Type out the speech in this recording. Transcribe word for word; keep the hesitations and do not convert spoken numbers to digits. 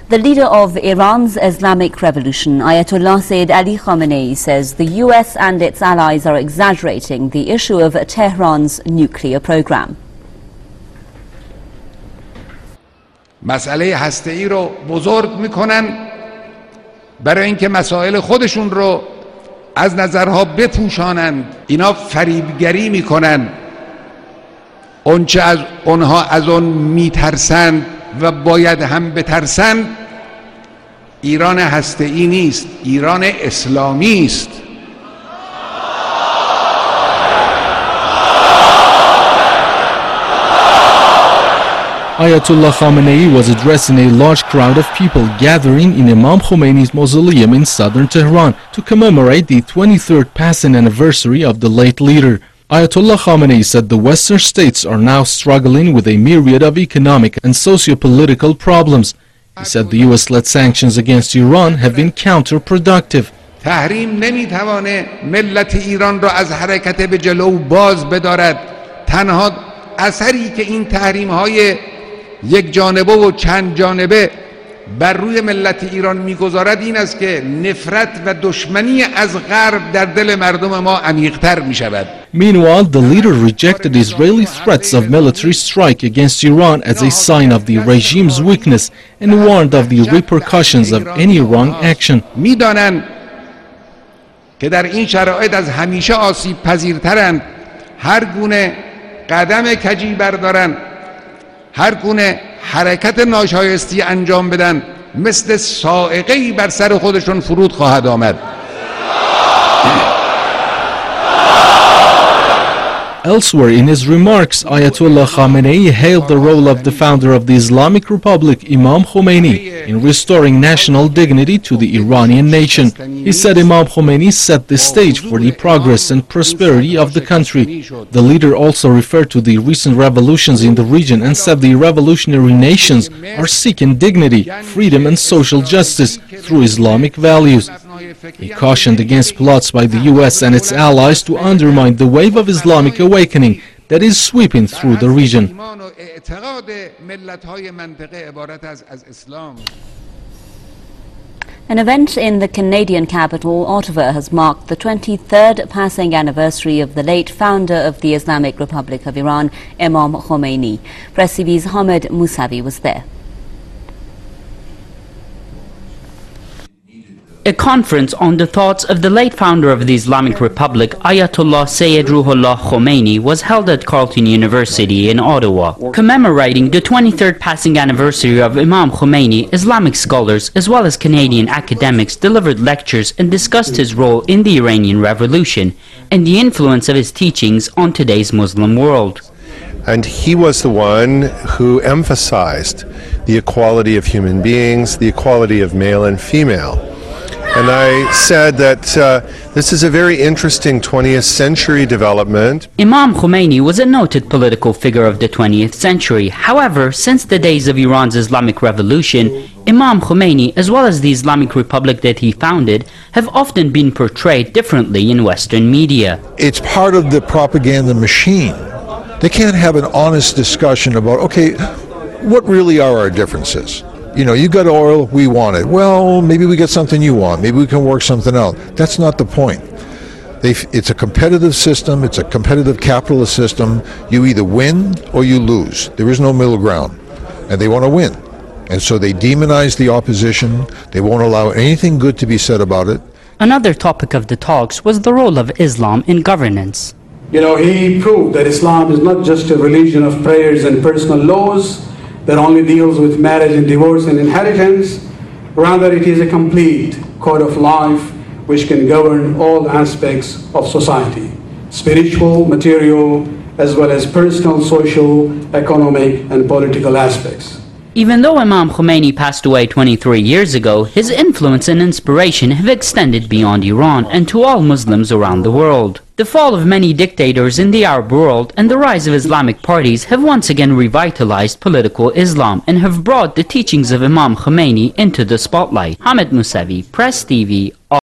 The leader of Iran's Islamic Revolution, Ayatollah Sayyid Ali Khamenei, says the U S and its allies are exaggerating the issue of Tehran's nuclear program. مسئله هسته‌ای رو بزرگ میکنن برای اینکه مسائل خودشون رو از نظرها بپوشانند. اینا فریبگری میکنن. اونچه از اونها از اون میترسند و باید هم بترسند ایران هسته‌ای نیست، ایران اسلامی است. Ayatollah Khamenei was addressing a large crowd of people gathering in Imam Khomeini's mausoleum in southern Tehran to commemorate the twenty-third passing anniversary of the late leader. Ayatollah Khamenei said the Western states are now struggling with a myriad of economic and socio-political problems. He said the U S-led sanctions against Iran have been counterproductive. تحریم نمیتوانه ملت ایران را از حرکت به جلو باز بدارد. تنها اثری که این تحریم های یک جانبه و چند جانبه بر روی ملت ایران میگذارد این است که نفرت و دشمنی از غرب در دل مردم ما عمیق‌تر میشود. Meanwhile, the leader rejected Israeli threats of military strike against Iran as a sign of the regime's weakness and warned of the repercussions of any wrong action. میدانند که در این شرایط از همیشه آسیب پذیرترند. هر گونه قدم کجی بردارن، هر گونه حرکت ناشایستی انجام بدن مثل صاعقه‌ای بر سر خودشون فرود خواهد آمد. Elsewhere in his remarks, Ayatollah Khamenei hailed the role of the founder of the Islamic Republic, Imam Khomeini, in restoring national dignity to the Iranian nation. He said Imam Khomeini set the stage for the progress and prosperity of the country. The leader also referred to the recent revolutions in the region and said the revolutionary nations are seeking dignity, freedom and social justice through Islamic values. He cautioned against plots by the U S and its allies to undermine the wave of Islamic awakening that is sweeping through the region. An event in the Canadian capital, Ottawa, has marked the twenty-third passing anniversary of the late founder of the Islamic Republic of Iran, Imam Khomeini. Press T V's Hamed Mousavi was there. A conference on the thoughts of the late founder of the Islamic Republic, Ayatollah Sayyid Ruhollah Khomeini, was held at Carleton University in Ottawa. Commemorating the twenty-third passing anniversary of Imam Khomeini, Islamic scholars as well as Canadian academics delivered lectures and discussed his role in the Iranian Revolution and the influence of his teachings on today's Muslim world. And he was the one who emphasized the equality of human beings, the equality of male and female. And I said that uh, this is a very interesting twentieth century development. Imam Khomeini was a noted political figure of the twentieth century. However, since the days of Iran's Islamic Revolution, Imam Khomeini, as well as the Islamic Republic that he founded, have often been portrayed differently in Western media. It's part of the propaganda machine. They can't have an honest discussion about, okay, what really are our differences? You know, you got oil, we want it. Well, maybe we get something you want. Maybe we can work something out. That's not the point. They, it's a competitive system. It's a competitive capitalist system. You either win or you lose. There is no middle ground. And they want to win. And so they demonize the opposition. They won't allow anything good to be said about it. Another topic of the talks was the role of Islam in governance. You know, he proved that Islam is not just a religion of prayers and personal laws that only deals with marriage and divorce and inheritance. Rather, it is a complete code of life which can govern all aspects of society, spiritual, material, as well as personal, social, economic, and political aspects. Even though Imam Khomeini passed away twenty-three years ago, his influence and inspiration have extended beyond Iran and to all Muslims around the world. The fall of many dictators in the Arab world and the rise of Islamic parties have once again revitalized political Islam and have brought the teachings of Imam Khomeini into the spotlight. Hamed Mousavi, Press T V.